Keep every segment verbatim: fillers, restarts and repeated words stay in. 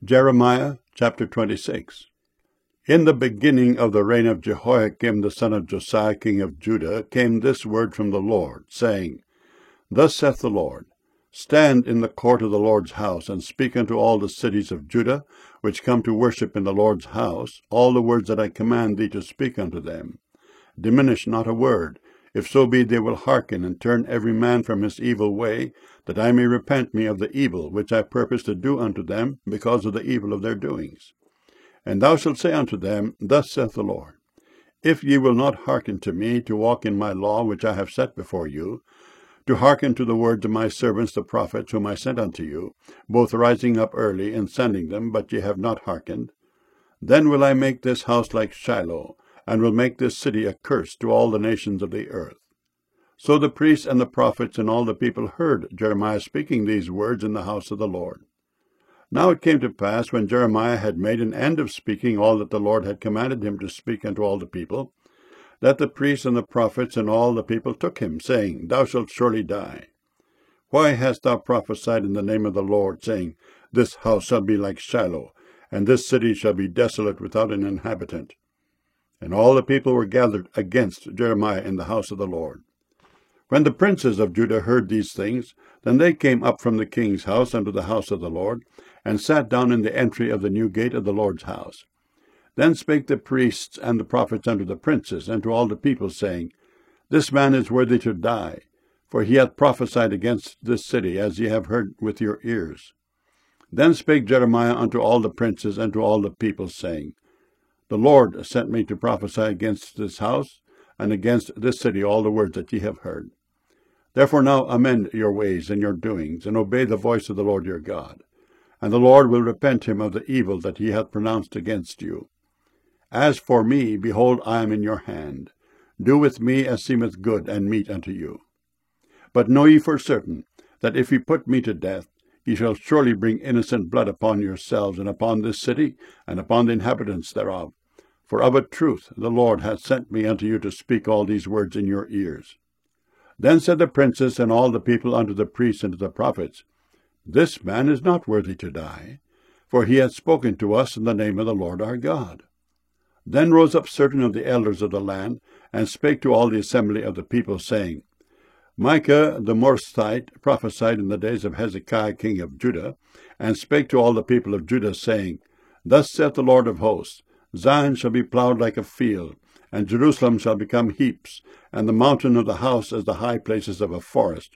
Jeremiah chapter twenty-six. In the beginning of the reign of Jehoiakim the son of Josiah king of Judah came this word from the Lord, saying, Thus saith the Lord, Stand in the court of the Lord's house, and speak unto all the cities of Judah, which come to worship in the Lord's house, all the words that I command thee to speak unto them. Diminish not a word, if so be they will hearken, and turn every man from his evil way, that I may repent me of the evil which I purpose to do unto them, because of the evil of their doings. And thou shalt say unto them, Thus saith the Lord, If ye will not hearken to me, to walk in my law which I have set before you, to hearken to the words of my servants the prophets whom I sent unto you, both rising up early and sending them, but ye have not hearkened, then will I make this house like Shiloh, and will make this city a curse to all the nations of the earth. So the priests and the prophets and all the people heard Jeremiah speaking these words in the house of the Lord. Now it came to pass, when Jeremiah had made an end of speaking all that the Lord had commanded him to speak unto all the people, that the priests and the prophets and all the people took him, saying, Thou shalt surely die. Why hast thou prophesied in the name of the Lord, saying, This house shall be like Shiloh, and this city shall be desolate without an inhabitant? And all the people were gathered against Jeremiah in the house of the Lord. When the princes of Judah heard these things, then they came up from the king's house unto the house of the Lord, and sat down in the entry of the new gate of the Lord's house. Then spake the priests and the prophets unto the princes, and to all the people, saying, This man is worthy to die, for he hath prophesied against this city, as ye have heard with your ears. Then spake Jeremiah unto all the princes and to all the people, saying, The Lord sent me to prophesy against this house, and against this city all the words that ye have heard. Therefore now amend your ways and your doings, and obey the voice of the Lord your God. And the Lord will repent him of the evil that he hath pronounced against you. As for me, behold, I am in your hand. Do with me as seemeth good and meet unto you. But know ye for certain, that if ye put me to death, ye shall surely bring innocent blood upon yourselves, and upon this city, and upon the inhabitants thereof. For of a truth the Lord hath sent me unto you to speak all these words in your ears. Then said the princes and all the people unto the priests and to the prophets, This man is not worthy to die, for he hath spoken to us in the name of the Lord our God. Then rose up certain of the elders of the land, and spake to all the assembly of the people, saying, Micah the Morthite prophesied in the days of Hezekiah king of Judah, and spake to all the people of Judah, saying, Thus saith the Lord of hosts, Zion shall be plowed like a field, and Jerusalem shall become heaps, and the mountain of the house as the high places of a forest.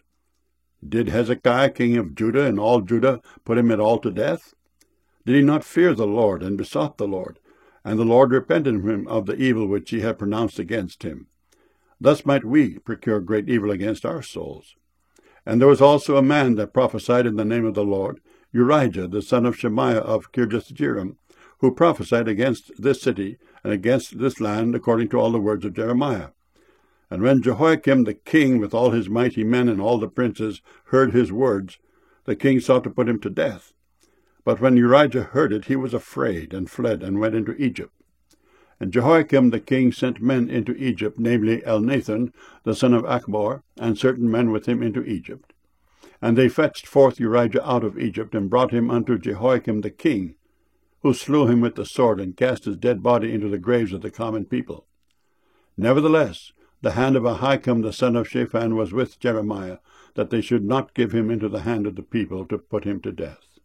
Did Hezekiah king of Judah and all Judah put him at all to death? Did he not fear the Lord, and besought the Lord? And the Lord repented him of the evil which he had pronounced against him. Thus might we procure great evil against our souls. And there was also a man that prophesied in the name of the Lord, Urijah the son of Shemaiah of Kirjathjearim, who prophesied against this city and against this land, according to all the words of Jeremiah. And when Jehoiakim the king, with all his mighty men and all the princes, heard his words, the king sought to put him to death. But when Urijah heard it, he was afraid, and fled, and went into Egypt. And Jehoiakim the king sent men into Egypt, namely Elnathan the son of Achbor, and certain men with him into Egypt. And they fetched forth Urijah out of Egypt, and brought him unto Jehoiakim the king, who slew him with the sword, and cast his dead body into the graves of the common people. Nevertheless, the hand of Ahikam the son of Shaphan was with Jeremiah, that they should not give him into the hand of the people to put him to death.